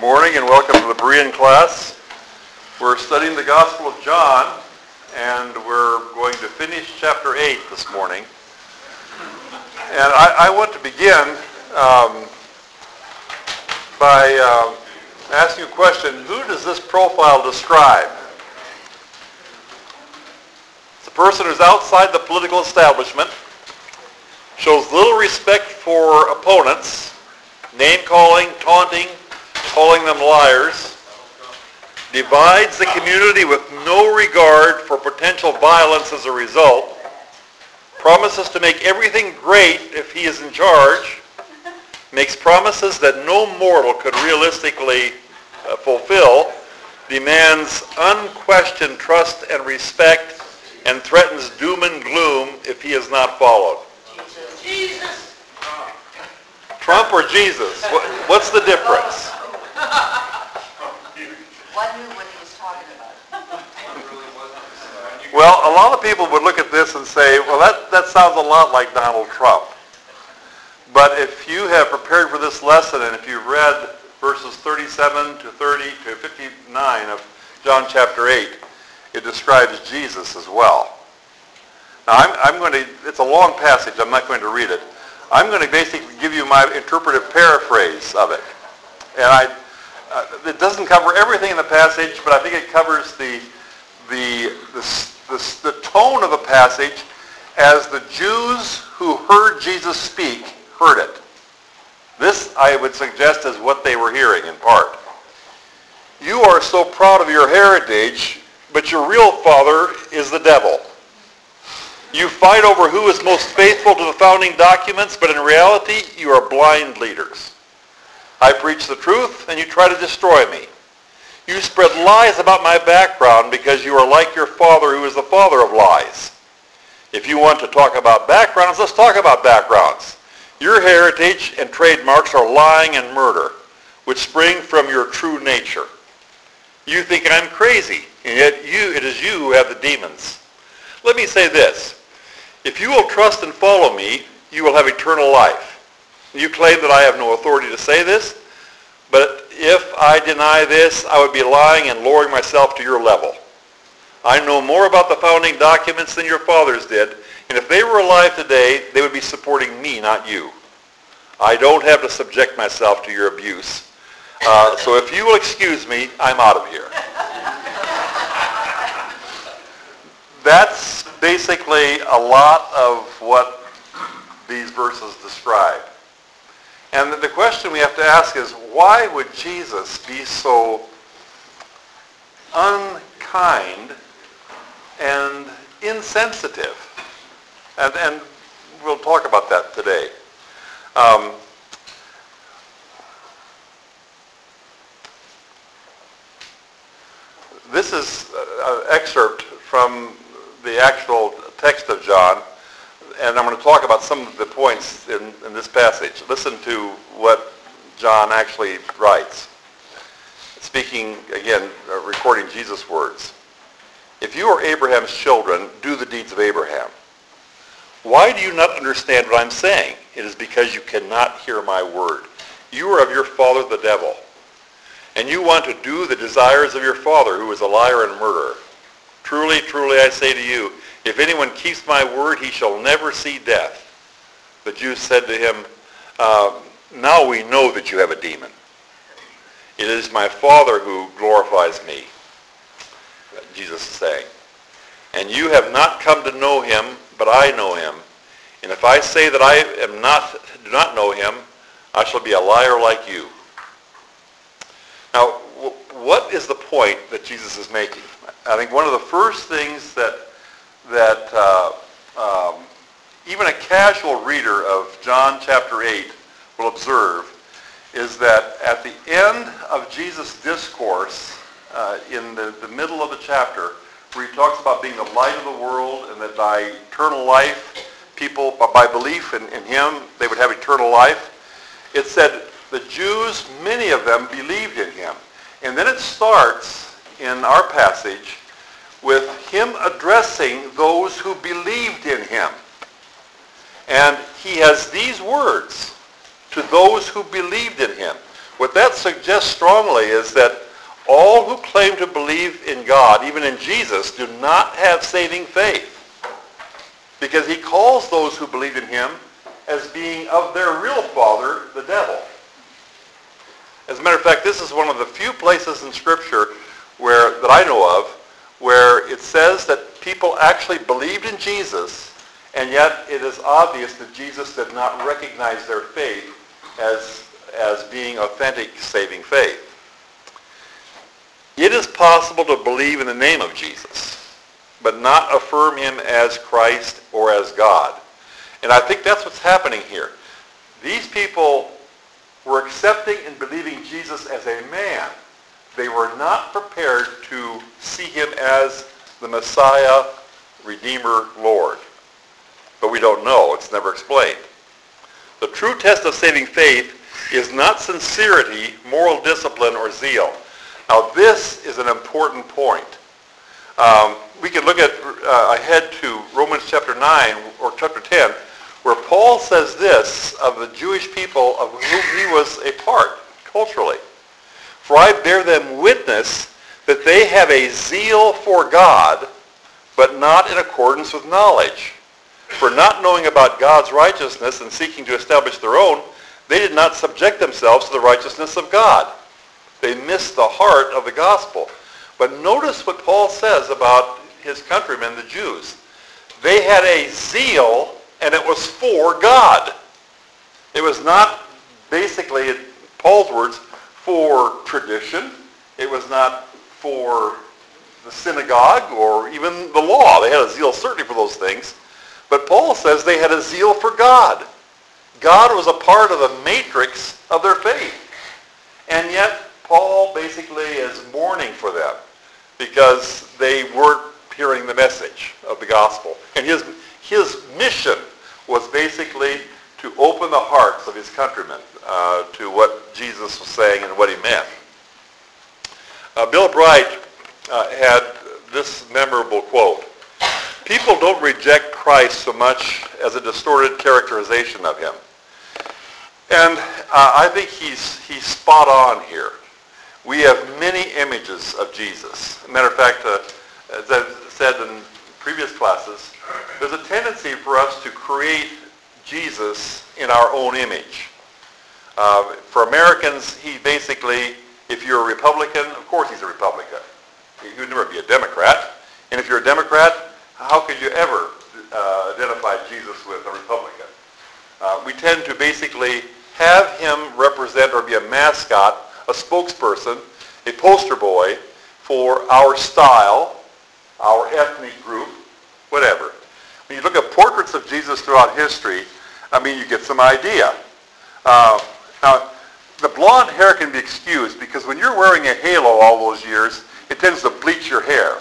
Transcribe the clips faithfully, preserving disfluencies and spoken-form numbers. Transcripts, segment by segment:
morning and welcome to the Berean class. We're studying the Gospel of John and we're going to finish chapter eight this morning. And I, I want to begin um, by uh, asking a question. Who does this profile describe? It's a person who's outside the political establishment, shows little respect for opponents, name-calling, taunting, calling them liars, divides the community with no regard for potential violence as a result, promises to make everything great if he is in charge, makes promises that no mortal could realistically uh, fulfill, demands unquestioned trust and respect, and threatens doom and gloom if he is not followed. Jesus. Trump or Jesus? What, what's the difference? One knew what he was talking about. Well, a lot of people would look at this and say, well, that, that sounds a lot like Donald Trump. But if you have prepared for this lesson and if you've read verses thirty-seven to thirty to fifty-nine of John chapter eight, it describes Jesus as well. Now, I'm, I'm going to, it's a long passage. I'm not going to read it. I'm going to basically give you my interpretive paraphrase of it. And I, uh, it doesn't cover everything in the passage, but I think it covers the, the, the, the, the tone of the passage as the Jews who heard Jesus speak heard it. This, I would suggest, is what they were hearing in part. You are so proud of your heritage, but your real father is the devil. You fight over who is most faithful to the founding documents, but in reality, you are blind leaders. I preach the truth, and you try to destroy me. You spread lies about my background because you are like your father who is the father of lies. If you want to talk about backgrounds, let's talk about backgrounds. Your heritage and trademarks are lying and murder, which spring from your true nature. You think I'm crazy, and yet you, it is you who have the demons. Let me say this. If you will trust and follow me, you will have eternal life. You claim that I have no authority to say this, but if I deny this, I would be lying and lowering myself to your level. I know more about the founding documents than your fathers did, and if they were alive today, they would be supporting me, not you. I don't have to subject myself to your abuse. Uh, so if you will excuse me, I'm out of here. That's basically a lot of what these verses describe. And the question we have to ask is, why would Jesus be so unkind and insensitive? And, and we'll talk about that today. Um, this is an excerpt from the actual text of John, and I'm going to talk about some of the points in, in this passage. Listen to what John actually writes. Speaking, again, uh, recording Jesus' words. If you are Abraham's children, do the deeds of Abraham. Why do you not understand what I'm saying? It is because you cannot hear my word. You are of your father the devil, and you want to do the desires of your father, who is a liar and murderer. Truly, truly, I say to you, if anyone keeps my word, he shall never see death. The Jews said to him, uh, now we know that you have a demon. It is my Father who glorifies me, Jesus is saying. And you have not come to know him, but I know him. And if I say that I am not, do not know him, I shall be a liar like you. Now, what is the point that Jesus is making? I think one of the first things that that uh, um, even a casual reader of John chapter eight will observe is that at the end of Jesus' discourse, uh, in the, the middle of the chapter, where he talks about being the light of the world and that by eternal life, people, by belief in, in him, they would have eternal life, it said the Jews, many of them, believed in him. And then it starts in our passage with him addressing those who believed in him. And he has these words to those who believed in him. What that suggests strongly is that all who claim to believe in God, even in Jesus, do not have saving faith. Because he calls those who believe in him as being of their real father, the devil. As a matter of fact, this is one of the few places in Scripture where that I know of where it says that people actually believed in Jesus, and yet it is obvious that Jesus did not recognize their faith as, as being authentic saving faith. It is possible to believe in the name of Jesus, but not affirm him as Christ or as God. And I think that's what's happening here. These people were accepting and believing Jesus as a man. They were not prepared to see him as the Messiah, Redeemer, Lord. But we don't know. It's never explained. The true test of saving faith is not sincerity, moral discipline, or zeal. Now this is an important point. Um, we can look at uh, ahead to Romans chapter nine or chapter ten, where Paul says this of the Jewish people of whom he was a part culturally. For I bear them witness that they have a zeal for God, but not in accordance with knowledge. For not knowing about God's righteousness and seeking to establish their own, they did not subject themselves to the righteousness of God. They missed the heart of the gospel. But notice what Paul says about his countrymen, the Jews. They had a zeal, and it was for God. It was not basically, in Paul's words, for tradition. It was not for the synagogue or even the law. They had a zeal certainly for those things. But Paul says they had a zeal for God. God was a part of the matrix of their faith. And yet, Paul basically is mourning for them because they weren't hearing the message of the gospel. And his, his mission was basically to open the hearts of his countrymen uh, to what Jesus was saying and what he meant. Uh, Bill Bright uh, had this memorable quote: "People don't reject Christ so much as a distorted characterization of him." And uh, I think he's, he's spot on here. We have many images of Jesus. As a matter of fact, uh, as I've said in previous classes, there's a tendency for us to create Jesus in our own image. Uh, for Americans, he basically, if you're a Republican, of course he's a Republican. He would never be a Democrat. And if you're a Democrat, how could you ever uh, identify Jesus with a Republican? Uh, we tend to basically have him represent or be a mascot, a spokesperson, a poster boy for our style, our ethnic group, whatever. When you look at portraits of Jesus throughout history, I mean, you get some idea. Uh, now, the blonde hair can be excused because when you're wearing a halo all those years, it tends to bleach your hair.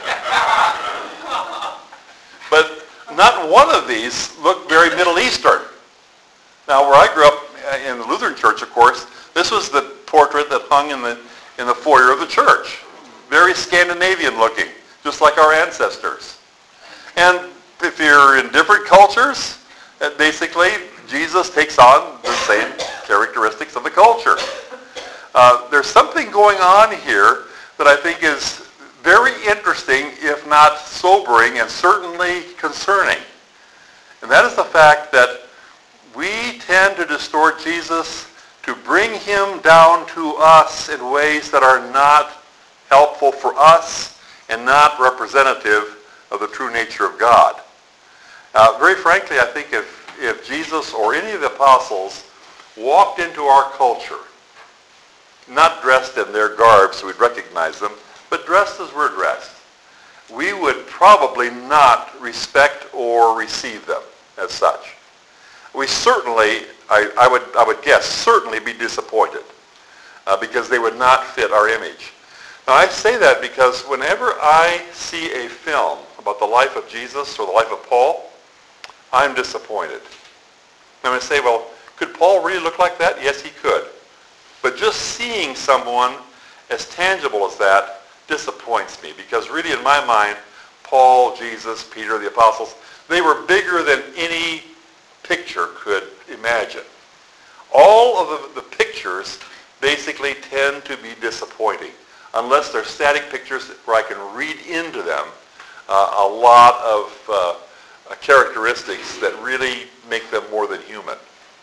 But not one of these look very Middle Eastern. Now, where I grew up in the Lutheran Church, of course, this was the portrait that hung in the in the foyer of the church. Very Scandinavian looking, just like our ancestors. And if you're in different cultures, basically Jesus takes on the same characteristics of the culture. Uh, there's something going on here that I think is very interesting, if not sobering, and certainly concerning. And that is the fact that we tend to distort Jesus to bring him down to us in ways that are not helpful for us and not representative of the true nature of God. Uh, very frankly, I think if, if Jesus or any of the apostles walked into our culture, not dressed in their garb so we'd recognize them, but dressed as we're dressed, we would probably not respect or receive them as such. We certainly, I, I would I would guess, certainly be disappointed uh, because they would not fit our image. Now I say that because whenever I see a film about the life of Jesus or the life of Paul, I'm disappointed. I'm going to say, well, could Paul really look like that? Yes, he could. But just seeing someone as tangible as that disappoints me because really in my mind, Paul, Jesus, Peter, the apostles, they were bigger than any picture could imagine. All of the, the pictures basically tend to be disappointing unless they're static pictures where I can read into them uh, a lot of uh, characteristics that really make them more than human.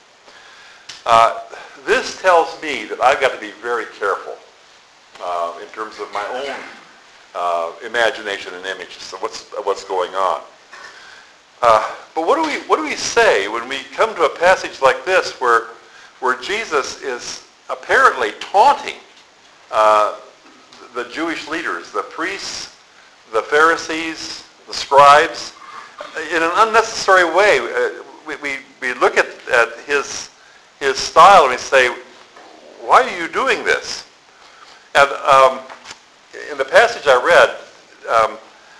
Uh, this tells me that I've got to be very careful uh, in terms of my own uh, imagination and images of what's, of what's going on. Uh, but what do we what do we say when we come to a passage like this where where Jesus is apparently taunting uh, the Jewish leaders, the priests, the Pharisees, the scribes, in an unnecessary way? Uh, we, we we look at, at his his style and we say, why are you doing this? And um, in the passage I read, um,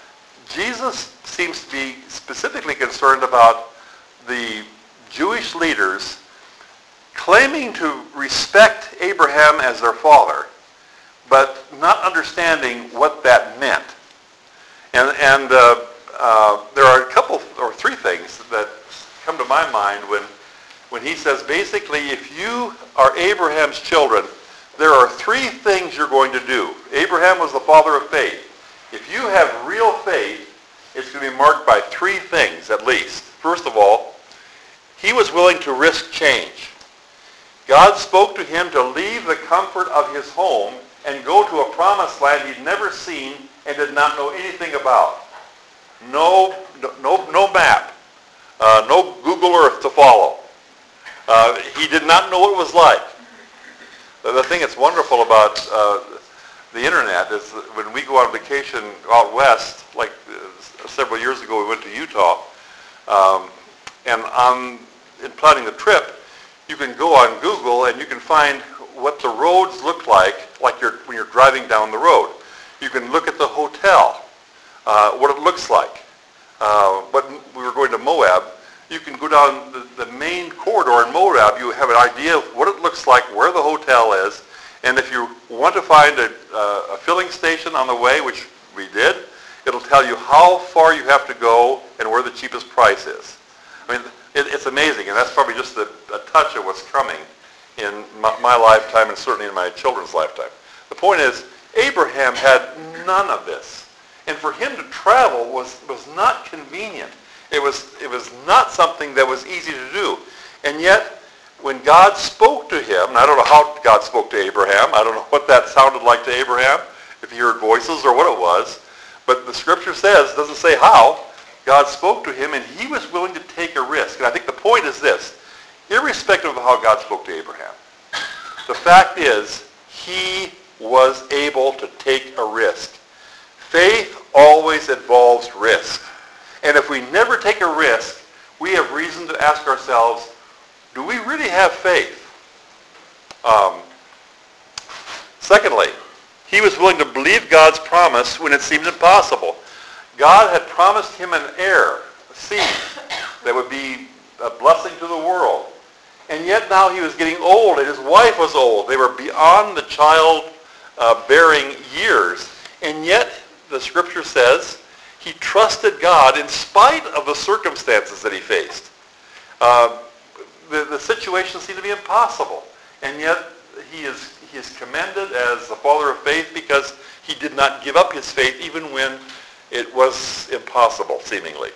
Jesus seems to be specifically concerned about the Jewish leaders claiming to respect Abraham as their father, but not understanding what that meant. And, and uh, uh, there are a couple or three things that come to my mind when, when he says, basically, if you are Abraham's children, there are three things you're going to do. Abraham was the father of faith. If you have real faith, it's going to be marked by three things at least. First of all, he was willing to risk change. God spoke to him to leave the comfort of his home and go to a promised land he'd never seen and did not know anything about. No, no, no map, uh, no Google Earth to follow. Uh, he did not know what it was like. The thing that's wonderful about uh, the internet is that when we go on vacation out west, like uh, several years ago we went to Utah, um, and on in planning the trip, you can go on Google and you can find what the roads look like, like you're, when you're driving down the road. You can look at the hotel, uh, what it looks like. Uh, but we were going to Moab. You can go down the, the main corridor in Moab. You have an idea of what it looks like, where the hotel is, and if you want to find a, uh, a filling station on the way, which we did, it'll tell you how far you have to go and where the cheapest price is. I mean, it, it's amazing, and that's probably just a, a touch of what's coming in my, my lifetime and certainly in my children's lifetime. The point is, Abraham had none of this, and for him to travel was, was not convenient. It was, it was not something that was easy to do. And yet, when God spoke to him, and I don't know how God spoke to Abraham, I don't know what that sounded like to Abraham, if he heard voices or what it was, but the scripture says, doesn't say how, God spoke to him and he was willing to take a risk. And I think the point is this, irrespective of how God spoke to Abraham, the fact is he was able to take a risk. Faith always involves risk. And if we never take a risk, we have reason to ask ourselves, do we really have faith? Um, secondly, he was willing to believe God's promise when it seemed impossible. God had promised him an heir, a seed, that would be a blessing to the world. And yet now he was getting old, and his wife was old. They were beyond the child-bearing uh, years. And yet, the scripture says, he trusted God in spite of the circumstances that he faced. Uh, the, the situation seemed to be impossible. And yet, he is, he is commended as the father of faith because he did not give up his faith even when it was impossible, seemingly.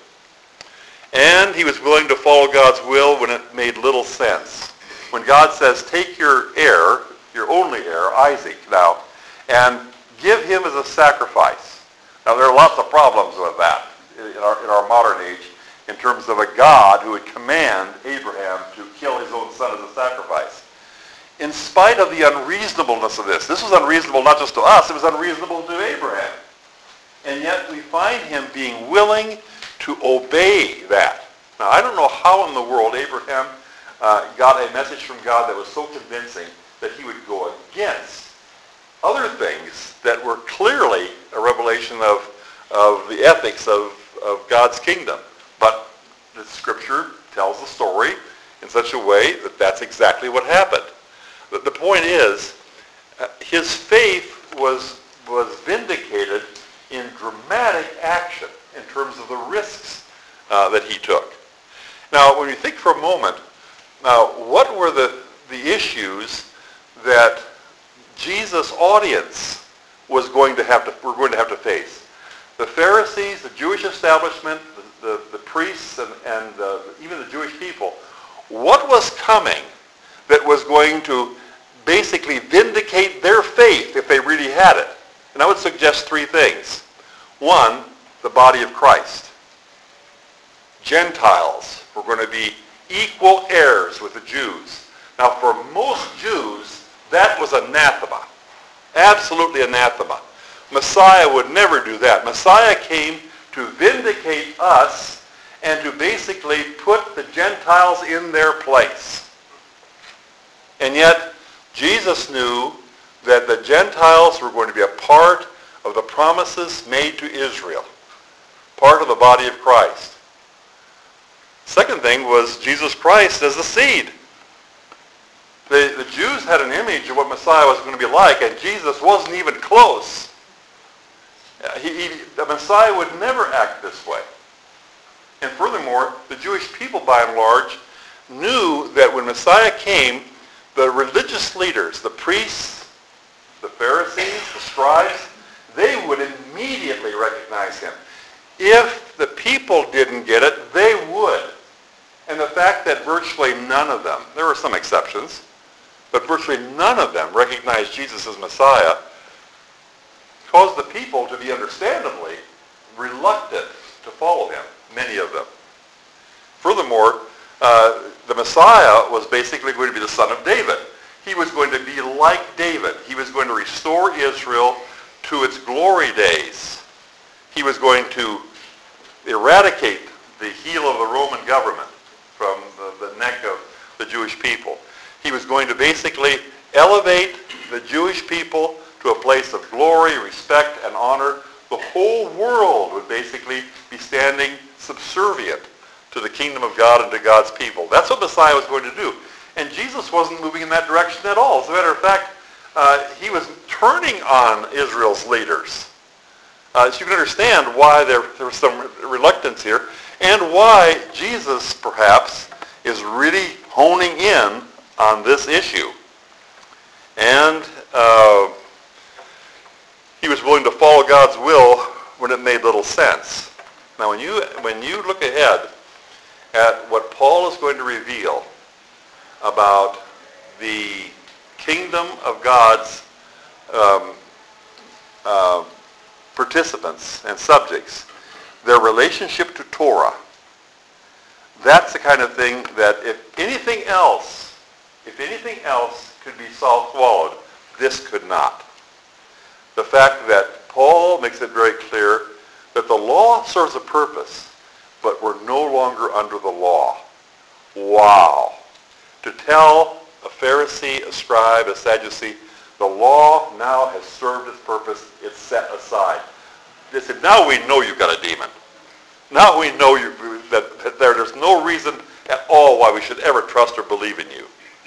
And he was willing to follow God's will when it made little sense. When God says, take your heir, your only heir, Isaac now, and give him as a sacrifice. Now, there are lots of problems with that in our, in our modern age in terms of a God who would command Abraham to kill his own son as a sacrifice. In spite of the unreasonableness of this, this was unreasonable not just to us, it was unreasonable to Abraham. And yet we find him being willing to obey that. Now, I don't know how in the world Abraham uh, got a message from God that was so convincing that he would go against other things that were clearly a revelation of, of the ethics of, of God's kingdom. But the scripture tells the story in such a way that that's exactly what happened. But the point is, uh, his faith was, was vindicated in dramatic action in terms of the risks uh, that he took. Now, when you think for a moment, now, what were the, the issues that Jesus' audience was going to have to, were going to have to face. The Pharisees, the Jewish establishment, the, the, the priests, and, and uh, even the Jewish people. What was coming that was going to basically vindicate their faith if they really had it? And I would suggest three things. One, the body of Christ. Gentiles were going to be equal heirs with the Jews. Now, for most Jews, that was anathema. Absolutely anathema. Messiah would never do that. Messiah came to vindicate us and to basically put the Gentiles in their place. And yet, Jesus knew that the Gentiles were going to be a part of the promises made to Israel, part of the body of Christ. Second thing was Jesus Christ as the seed. The, the Jews had an image of what Messiah was going to be like, and Jesus wasn't even close. He, he, the Messiah would never act this way. And furthermore, the Jewish people, by and large, knew that when Messiah came, the religious leaders, the priests, the Pharisees, the scribes, they would immediately recognize him. If the people didn't get it, they would. And the fact that virtually none of them, there were some exceptions, but virtually none of them recognized Jesus as Messiah caused the people to be understandably reluctant to follow him, many of them. Furthermore, uh, the Messiah was basically going to be the son of David. He was going to be like David. He was going to restore Israel to its glory days. He was going to eradicate the heel of the Roman government from the, the neck of the Jewish people. He was going to basically elevate the Jewish people to a place of glory, respect, and honor. The whole world would basically be standing subservient to the kingdom of God and to God's people. That's what Messiah was going to do. And Jesus wasn't moving in that direction at all. As a matter of fact, uh, he was turning on Israel's leaders. Uh, so you can understand why there, there was some reluctance here, and why Jesus, perhaps, is really honing in on this issue. And uh, he was willing to follow God's will when it made little sense. Now, when you when you look ahead at what Paul is going to reveal about the kingdom of God's um, uh, participants and subjects, their relationship to Torah, that's the kind of thing that if anything else, if anything else could be swallowed, this could not. The fact that Paul makes it very clear that the law serves a purpose, but we're no longer under the law. Wow. To tell a Pharisee, a scribe, a Sadducee, the law now has served its purpose, it's set aside. They said, now we know you've got a demon. Now we know you, that, that there, there's no reason at all why we should ever trust or believe in you.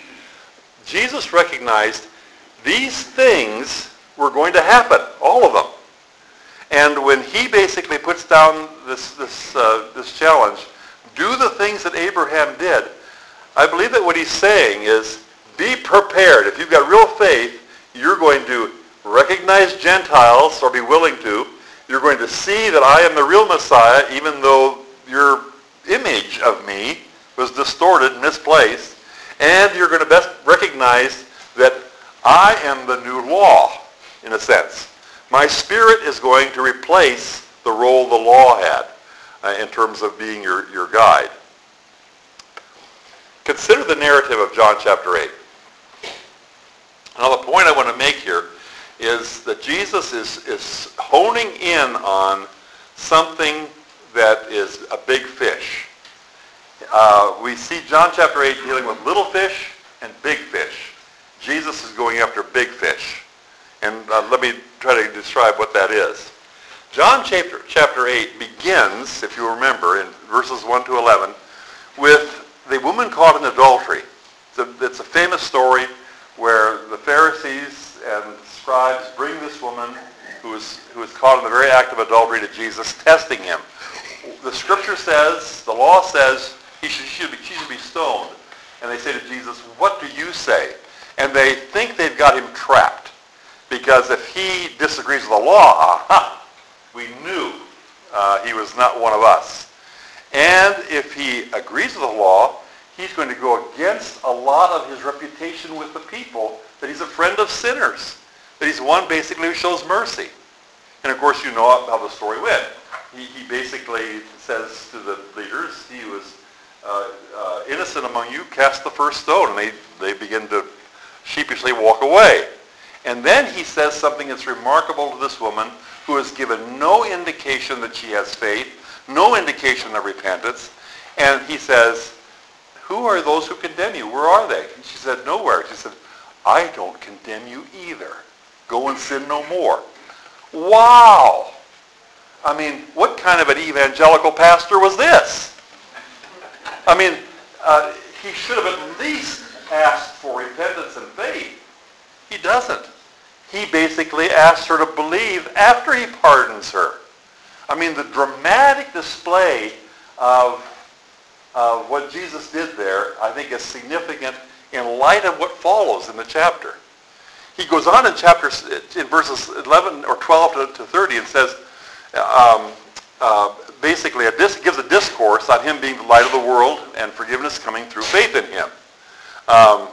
Jesus recognized these things were going to happen, all of them. And when he basically puts down this, this, uh, this challenge, do the things that Abraham did, I believe that what he's saying is, be prepared. If you've got real faith, you're going to recognize Gentiles, or be willing to. You're going to see that I am the real Messiah, even though your image of me was distorted, misplaced. And you're going to best recognize that I am the new law, in a sense. My Spirit is going to replace the role the law had uh, in terms of being your, your guide. Consider the narrative of John chapter eight. Now the point I want to make here is that Jesus is, is honing in on something that is a big fish. Uh, we see John chapter eight dealing with little fish and big fish. Jesus is going after big fish. And uh, let me try to describe what that is. John chapter, chapter eight begins, if you remember, in verses one to eleven, with the woman caught in adultery. It's a, it's a famous story where the Pharisees and scribes bring this woman who is, who is caught in the very act of adultery to Jesus, testing him. The scripture says, the law says, he should, she, should be, she should be stoned. And they say to Jesus, what do you say? And they think they've got him trapped. Because if he disagrees with the law, aha, we knew uh, he was not one of us. And if he agrees with the law, he's going to go against a lot of his reputation with the people, that he's a friend of sinners, that he's one basically who shows mercy. And of course you know how the story went. He, he basically says to the leaders, he was uh, uh, innocent among you, cast the first stone, and they, they begin to sheepishly walk away. And then he says something that's remarkable to this woman who has given no indication that she has faith, no indication of repentance. And he says, who are those who condemn you? Where are they? And she said, nowhere. She said, I don't condemn you either. Go and sin no more. Wow! I mean, what kind of an evangelical pastor was this? I mean, uh, he should have at least asked for repentance and faith. He doesn't. He basically asks her to believe after he pardons her. I mean, the dramatic display of, of what Jesus did there, I think, is significant in light of what follows in the chapter. He goes on in chapter in verses eleven or twelve to, to thirty and says, um, uh, basically, a dis- gives a discourse on him being the light of the world and forgiveness coming through faith in him. Um,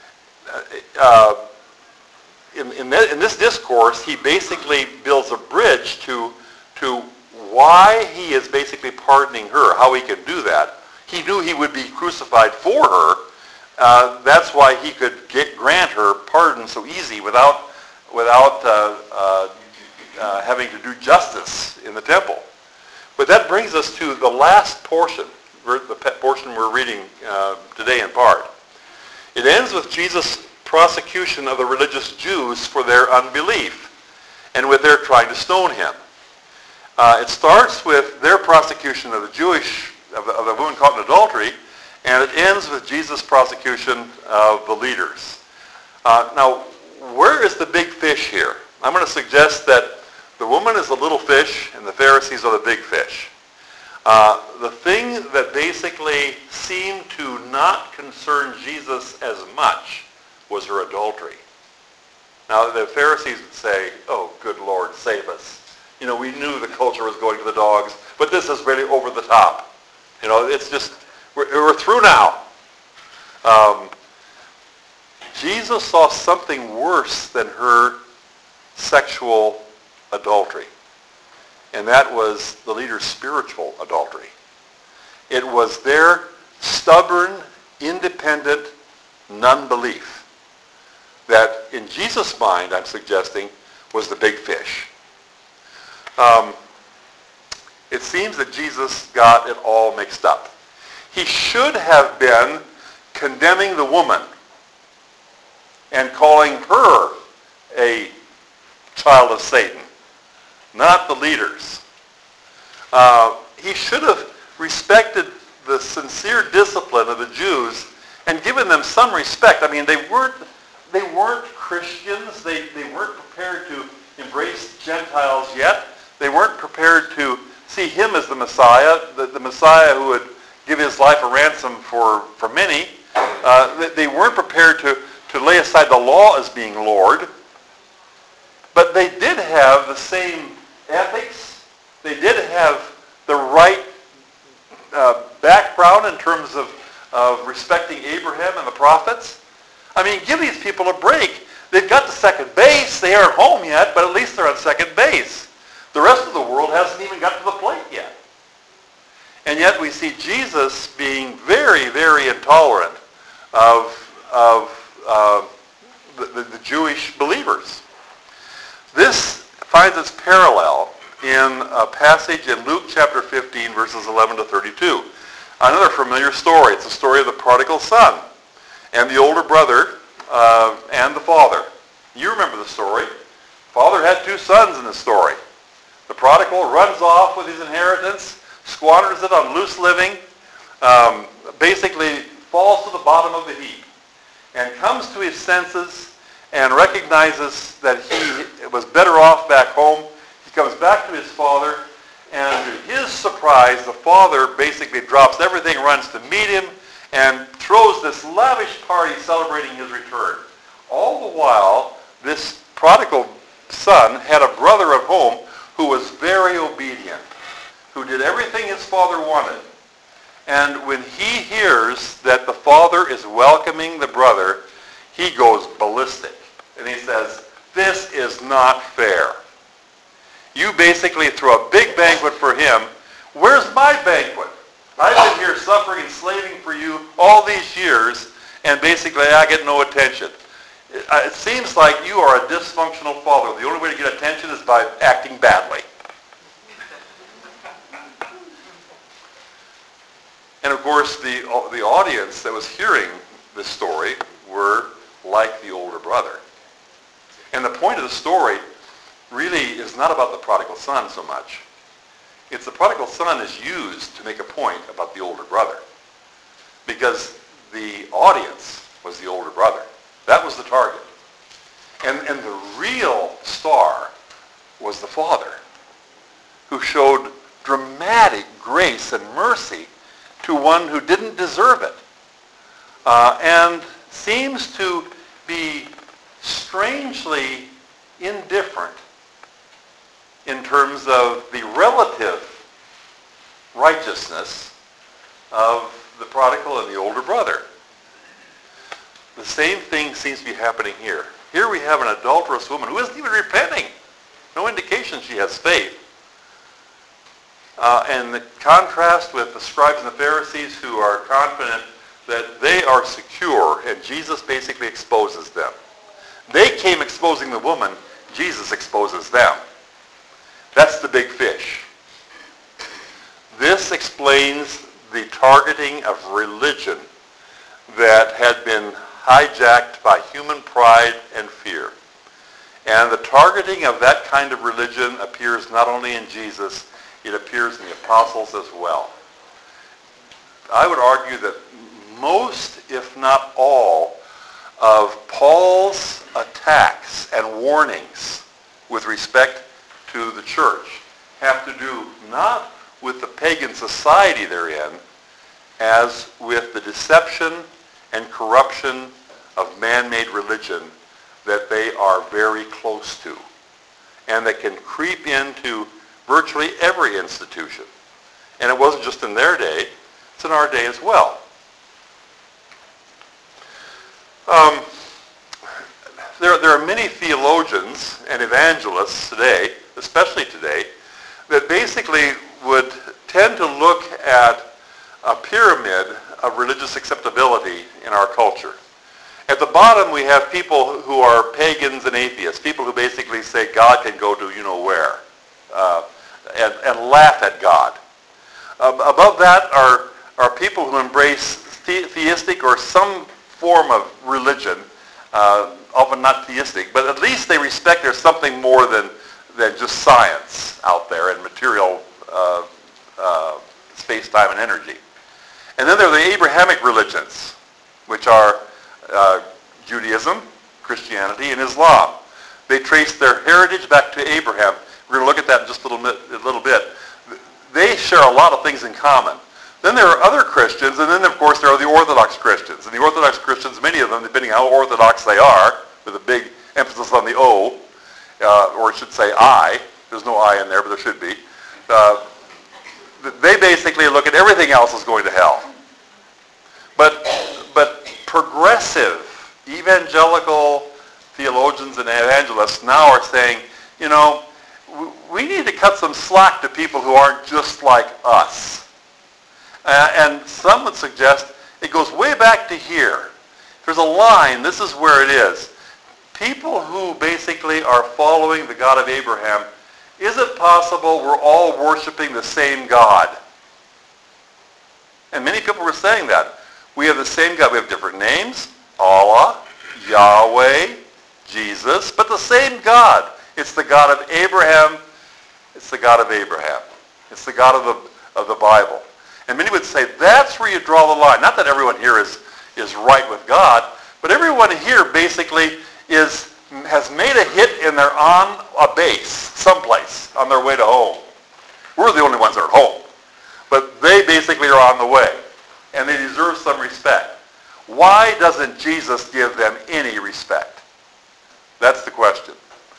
uh, in, in, th- in this discourse, he basically builds a bridge to, to why he is basically pardoning her, how he could do that. He knew he would be crucified for her. Uh, that's why he could get, grant her pardon so easy without, without uh, uh, uh, having to do justice in the temple. But that brings us to the last portion, the portion we're reading uh, today in part. It ends with Jesus' prosecution of the religious Jews for their unbelief and with their trying to stone him. Uh, it starts with their prosecution of the Jewish, of the, of the woman caught in adultery, and it ends with Jesus' prosecution of the leaders. Uh, now, where is the big fish here? I'm going to suggest that the woman is the little fish and the Pharisees are the big fish. Uh, the thing that basically seemed to not concern Jesus as much was her adultery. Now, the Pharisees would say, oh, good Lord, save us. You know, we knew the culture was going to the dogs, but this is really over the top. You know, it's just, we're, we're through now. Um, Jesus saw something worse than her sexual adultery. And that was the leader's spiritual adultery. It was their stubborn, independent non-belief that, in Jesus' mind, I'm suggesting, was the big fish. Um, it seems that Jesus got it all mixed up. He should have been condemning the woman and calling her a child of Satan, not the leaders. Uh, he should have respected the sincere discipline of the Jews and given them some respect. I mean, they weren't they weren't Christians. They, they weren't prepared to embrace Gentiles yet. They weren't prepared to see him as the Messiah, the, the Messiah who would give his life a ransom for, for many. Uh, they, they weren't prepared to, to lay aside the law as being Lord. But they did have the same ethics. They did have the right uh, background in terms of, of respecting Abraham and the prophets. I mean, give these people a break. They've got to second base. They aren't home yet, but at least they're on second base. The rest of the world hasn't even got to the plate yet. And yet we see Jesus being very, very intolerant of, of uh, the, the, the Jewish believers. This finds its parallel in a passage in Luke chapter fifteen, verses eleven to thirty-two. Another familiar story. It's the story of the prodigal son and the older brother uh, and the father. You remember the story. Father had two sons in the story. The prodigal runs off with his inheritance, squanders it on loose living, um, basically falls to the bottom of the heap, and comes to his senses and recognizes that he was better off back home. He comes back to his father, and to his surprise, the father basically drops everything, runs to meet him, and throws this lavish party celebrating his return. All the while, this prodigal son had a brother at home who was very obedient, who did everything his father wanted. And when he hears that the father is welcoming the brother, he goes ballistic. And he says, this is not fair. You basically throw a big banquet for him. Where's my banquet? I've been here suffering and slaving for you all these years, and basically I get no attention. It, it seems like you are a dysfunctional father. The only way to get attention is by acting badly. And of course, the, the audience that was hearing this story were like the older brother. And the point of the story really is not about the prodigal son so much. It's the prodigal son is used to make a point about the older brother. Because the audience was the older brother. That was the target. And, and the real star was the father, who showed dramatic grace and mercy to one who didn't deserve it. Uh, and seems to be strangely indifferent in terms of the relative righteousness of the prodigal and the older brother. The same thing seems to be happening here. Here we have an adulterous woman who isn't even repenting. No indication she has faith. Uh, and the contrast with the scribes and the Pharisees who are confident that they are secure, and Jesus basically exposes them. They came exposing the woman, Jesus exposes them. That's the big fish. This explains the targeting of religion that had been hijacked by human pride and fear. And the targeting of that kind of religion appears not only in Jesus, it appears in the apostles as well. I would argue that most, if not all, of Paul's attacks and warnings with respect to the church have to do not with the pagan society they're in, as with the deception and corruption of man-made religion that they are very close to, and that can creep into virtually every institution. And it wasn't just in their day, it's in our day as well. Um, there, there are many theologians and evangelists today, especially today, that basically would tend to look at a pyramid of religious acceptability in our culture. At the bottom we have people who are pagans and atheists, people who basically say God can go to you know where, uh, and, and laugh at God. Uh, above that are, are people who embrace the, theistic or some form of religion, uh, often not theistic, but at least they respect there's something more than, than just science out there and material uh, uh, space, time, and energy. And then there are the Abrahamic religions, which are uh, Judaism, Christianity, and Islam. They trace their heritage back to Abraham. We're going to look at that in just a little bit. A little bit. They share a lot of things in common. Then there are other Christians, and then of course there are the Orthodox Christians. And the Orthodox Christians, many of them, depending on how Orthodox they are, with a big emphasis on the O, uh, or it should say I. There's no I in there, but there should be. Uh, they basically look at everything else as going to hell. But, but progressive, evangelical theologians and evangelists now are saying, you know, we need to cut some slack to people who aren't just like us. Uh, and some would suggest it goes way back to here. There's a line, this is where it is. People who basically are following the God of Abraham, is it possible we're all worshiping the same God? And many people were saying that. We have the same God. We have different names, Allah, Yahweh, Jesus, but the same God. It's the God of Abraham. It's the God of Abraham. It's the God of the, of the Bible. And many would say that's where you draw the line. Not that everyone here is, is right with God, but everyone here basically is, has made a hit and they're on a base someplace on their way to home. We're the only ones that are home. But they basically are on the way. And they deserve some respect. Why doesn't Jesus give them any respect? That's the question.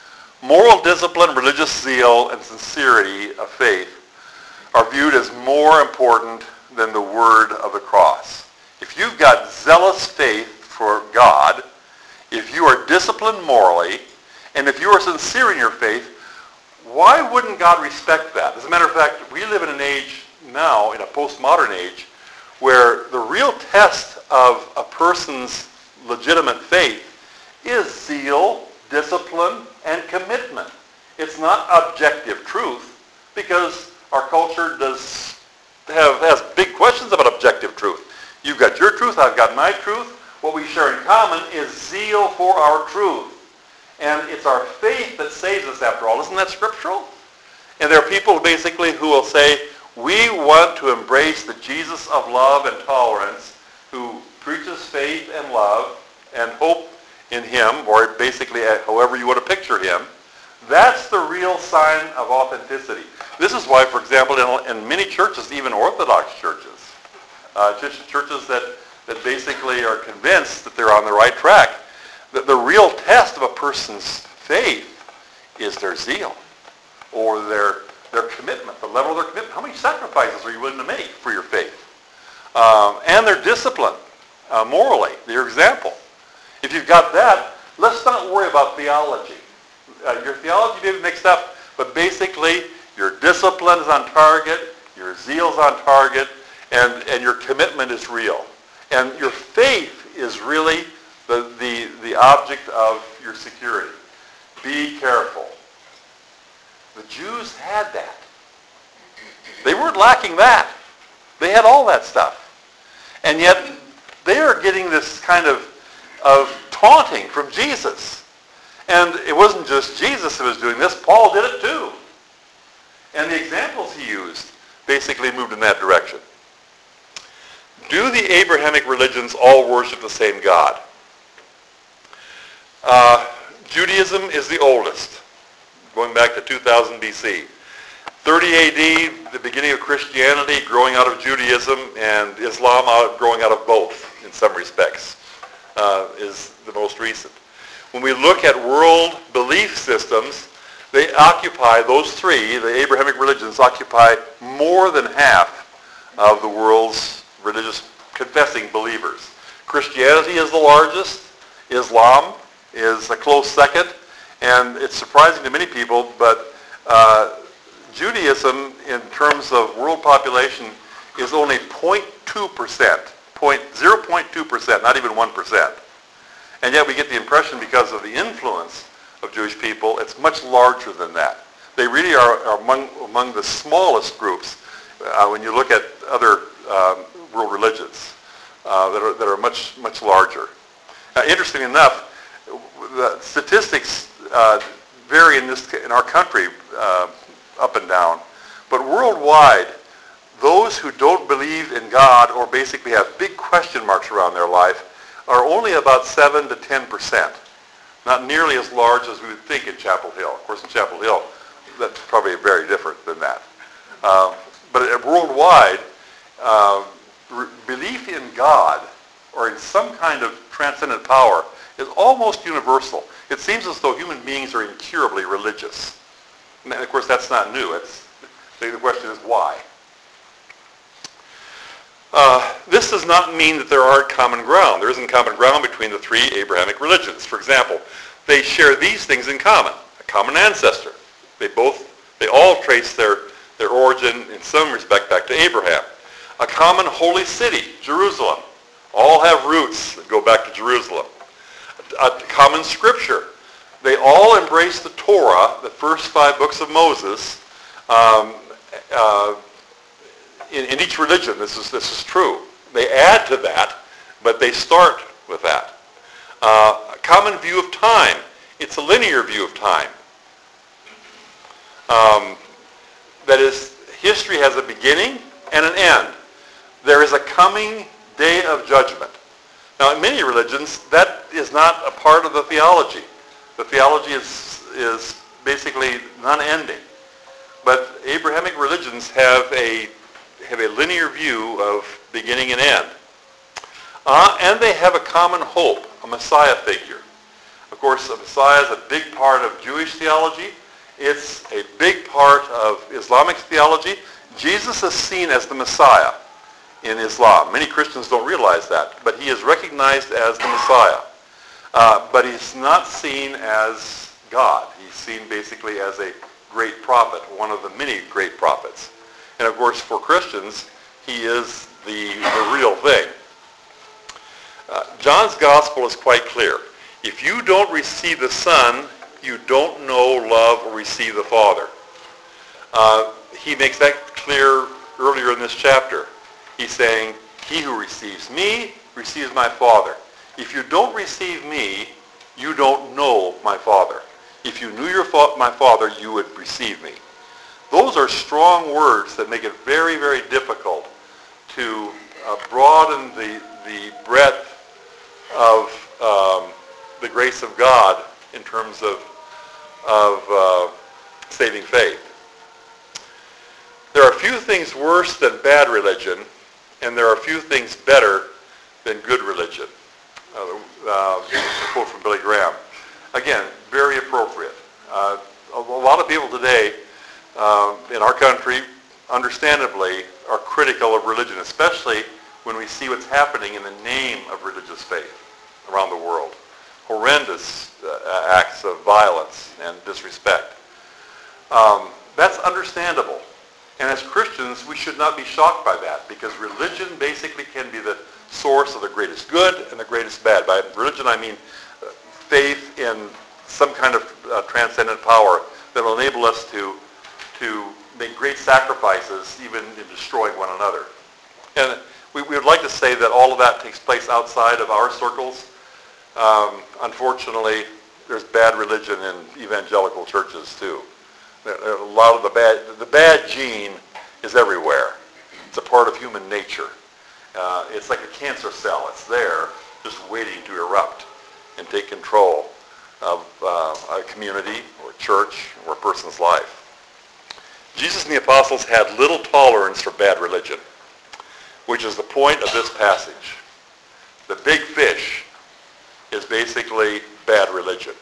Moral discipline, religious zeal, and sincerity of faith are viewed as more important than the word of the cross. If you've got zealous faith for God, if you are disciplined morally, and if you are sincere in your faith, why wouldn't God respect that? As a matter of fact, we live in an age now, in a postmodern age, where the real test of a person's legitimate faith is zeal, discipline, and commitment. It's not objective truth, because our culture does have has big questions about objective truth. You've got your truth, I've got my truth. What we share in common is zeal for our truth. And it's our faith that saves us after all. Isn't that scriptural? And there are people basically who will say, we want to embrace the Jesus of love and tolerance who preaches faith and love and hope in him, or basically however you want to picture him. That's the real sign of authenticity. This is why, for example, in, in many churches, even Orthodox churches, uh, churches that, that basically are convinced that they're on the right track, that the real test of a person's faith is their zeal or their, their commitment, the level of their commitment. How many sacrifices are you willing to make for your faith? Um, and their discipline, uh, morally, their example. If you've got that, let's not worry about theology. Uh, your theology may be mixed up, but basically your discipline is on target, your zeal is on target, and, and your commitment is real. And your faith is really the, the, the object of your security. Be careful. The Jews had that. They weren't lacking that. They had all that stuff. And yet they are getting this kind of, of taunting from Jesus. And it wasn't just Jesus who was doing this. Paul did it too. And the examples he used basically moved in that direction. Do the Abrahamic religions all worship the same God? Uh, Judaism is the oldest, going back to two thousand B C. thirty A D, the beginning of Christianity growing out of Judaism, and Islam out, growing out of both in some respects, uh, is the most recent. When we look at world belief systems, they occupy, those three, the Abrahamic religions, occupy more than half of the world's religious confessing believers. Christianity is the largest. Islam is a close second. And it's surprising to many people, but uh, Judaism, in terms of world population, is only zero point two percent. zero point two percent, not even one percent. And yet we get the impression, because of the influence of Jewish people, it's much larger than that. They really are, are among, among the smallest groups uh, when you look at other um, world religions uh, that are, that are much, much larger. Uh, interesting enough, the statistics uh, vary in, this, in our country uh, up and down, but worldwide, those who don't believe in God or basically have big question marks around their life are only about seven to ten percent. Not nearly as large as we would think in Chapel Hill. Of course, in Chapel Hill, that's probably very different than that. Uh, but worldwide, uh, re- belief in God or in some kind of transcendent power is almost universal. It seems as though human beings are incurably religious. And of course, that's not new. It's, the question is why. Uh, this does not mean that there aren't common ground. There isn't common ground between the three Abrahamic religions. For example, they share these things in common. A common ancestor. They both, they all trace their, their origin in some respect back to Abraham. A common holy city, Jerusalem. All have roots that go back to Jerusalem. A, a common scripture. They all embrace the Torah, the first five books of Moses. Um, uh, In, in each religion, this is this is true. They add to that, but they start with that. Uh, a common view of time. It's a linear view of time. Um, that is, history has a beginning and an end. There is a coming day of judgment. Now, in many religions, that is not a part of the theology. The theology is is basically non-ending. But Abrahamic religions have a have a linear view of beginning and end. Uh, and they have a common hope, a Messiah figure. Of course, the Messiah is a big part of Jewish theology. It's a big part of Islamic theology. Jesus is seen as the Messiah in Islam. Many Christians don't realize that, but he is recognized as the Messiah. Uh, but he's not seen as God. He's seen basically as a great prophet, one of the many great prophets. And of course, for Christians, he is the, the real thing. Uh, John's gospel is quite clear. If you don't receive the Son, you don't know, love, or receive the Father. Uh, he makes that clear earlier in this chapter. He's saying, he who receives me receives my Father. If you don't receive me, you don't know my Father. If you knew your fa- my Father, you would receive me. Those are strong words that make it very, very difficult to uh, broaden the, the breadth of um, the grace of God in terms of, of uh, saving faith. There are few things worse than bad religion, and there are few things better than good religion. Uh, uh, a quote from Billy Graham. Again, very appropriate. Uh, a, a lot of people today uh, in our country, understandably, are critical of religion, especially when we see what's happening in the name of religious faith around the world. Horrendous uh, acts of violence and disrespect. Um, that's understandable. And as Christians, we should not be shocked by that, because religion basically can be the source of the greatest good and the greatest bad. By religion, I mean uh, faith in some kind of uh, transcendent power that will enable us to, to make great sacrifices, even in destroying one another. And we, we would like to say that all of that takes place outside of our circles. Um, unfortunately, there's bad religion in evangelical churches too. A lot of the bad, the bad gene is everywhere. It's a part of human nature. Uh, it's like a cancer cell. It's there, just waiting to erupt and take control of uh, a community or a church or a person's life. Jesus and the apostles had little tolerance for bad religion, which is the point of this passage. The big fish is basically bad religion.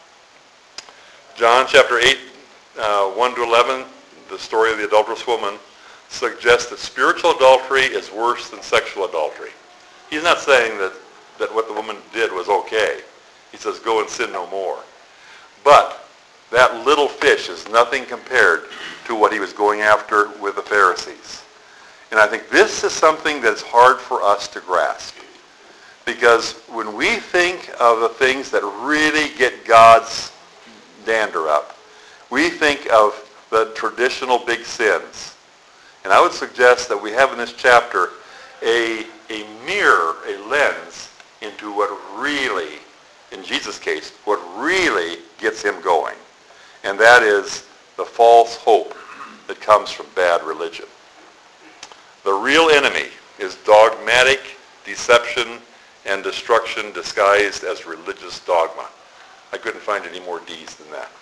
John chapter eight, uh, one to eleven, the story of the adulterous woman, suggests that spiritual adultery is worse than sexual adultery. He's not saying that, that what the woman did was okay. He says, go and sin no more. But that little fish is nothing compared to what he was going after with the Pharisees. And I think this is something that's hard for us to grasp. Because when we think of the things that really get God's dander up, we think of the traditional big sins. And I would suggest that we have in this chapter a, a mirror, a lens into what really, in Jesus' case, what really gets him going. And that is the false hope that comes from bad religion. The real enemy is dogmatic deception and destruction disguised as religious dogma. I couldn't find any more D's than that.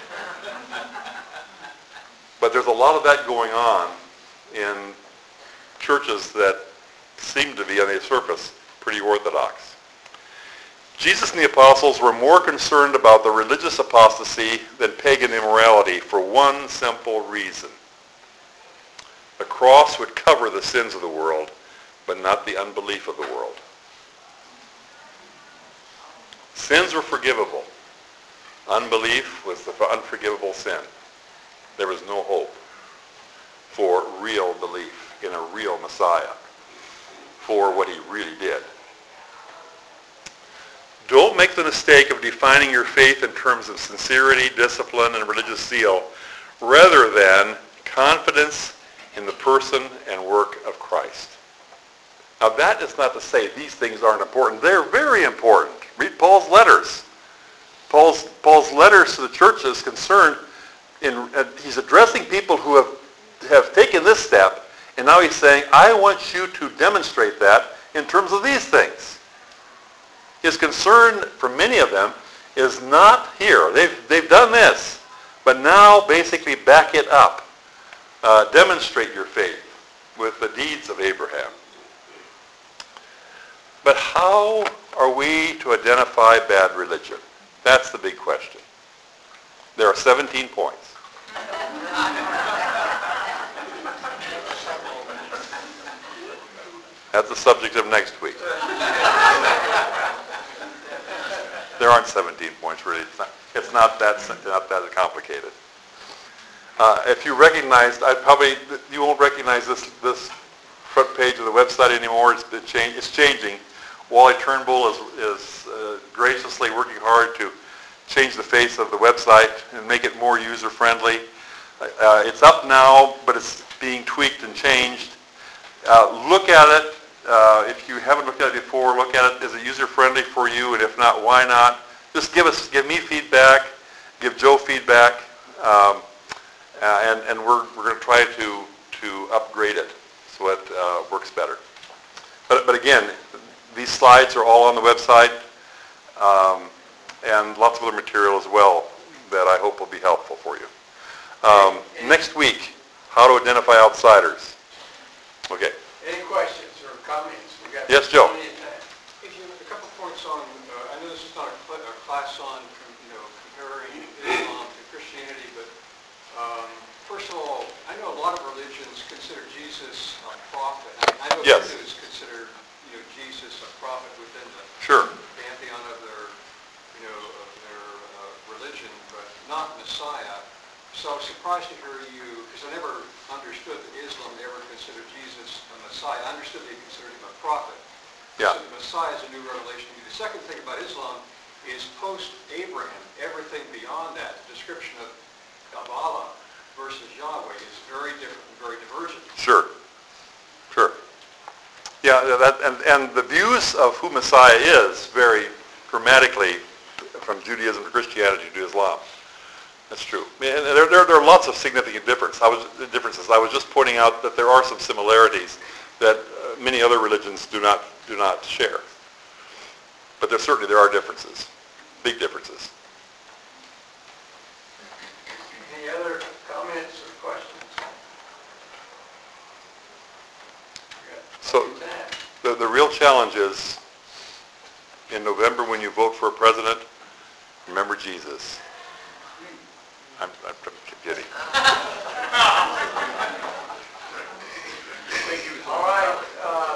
But there's a lot of that going on in churches that seem to be on the surface pretty orthodox. Jesus and the apostles were more concerned about the religious apostasy than pagan immorality for one simple reason. The cross would cover the sins of the world, but not the unbelief of the world. Sins were forgivable. Unbelief was the unforgivable sin. There was no hope for real belief in a real Messiah, for what he really did. Don't make the mistake of defining your faith in terms of sincerity, discipline, and religious zeal, rather than confidence in the person and work of Christ. Now that is not to say these things aren't important. They're very important. Read Paul's letters. Paul's, Paul's letters to the church is concerned in, uh, he's addressing people who have, have taken this step, and now he's saying, I want you to demonstrate that in terms of these things. His concern for many of them is not here. They've, they've done this, but now basically back it up. Uh, demonstrate your faith with the deeds of Abraham. But how are we to identify bad religion? That's the big question. There are seventeen points. That's the subject of next week. There aren't seventeen points really. It's not, it's not that not that complicated. Uh, if you recognize, I probably you won't recognize this this front page of the website anymore. It's been change, It's changing. Wally Turnbull is is uh, graciously working hard to change the face of the website and make it more user friendly. Uh, it's up now, but it's being tweaked and changed. Uh, look at it. Uh, if you haven't looked at it before, look at it. Is it user friendly for you? And if not, why not? Just give us, give me feedback, give Joe feedback, um, uh, and and we're we're going to try to to upgrade it so it uh, works better. But but again, these slides are all on the website, um, and lots of other material as well that I hope will be helpful for you. Um, next week, how to identify outsiders. Okay. Any questions or comments? We got Yes, Joe. plenty of time. If you have a couple points on, uh, I know this is not a, cl- a class on, you know, comparing Islam to Christianity, but um, first of all, I know a lot of religions consider Jesus a prophet. I, mean, I know Yes. Hindus consider, you know, Jesus a prophet within the Sure. pantheon of their, you know, of their uh, religion, but not Messiah. So I was surprised to hear you, because I never understood that Islam ever considered Jesus a Messiah. I understood they considered him a prophet. Yeah. So the Messiah is a new revelation to me. The second thing about Islam is post-Abraham, everything beyond that, the description of, of Allah versus Yahweh is very different and very divergent. Sure. Sure. Yeah, that, and, and the views of who Messiah is vary dramatically from Judaism to Christianity to Islam. That's true. I mean, there, there, there are lots of significant difference. I was, differences. I was just pointing out that there are some similarities that uh, many other religions do not do not share. But there certainly there are differences, big differences. Any other comments or questions? We got So plenty of time. the, the real challenge is in November when you vote for a president, remember Jesus. I'm, I'm kidding.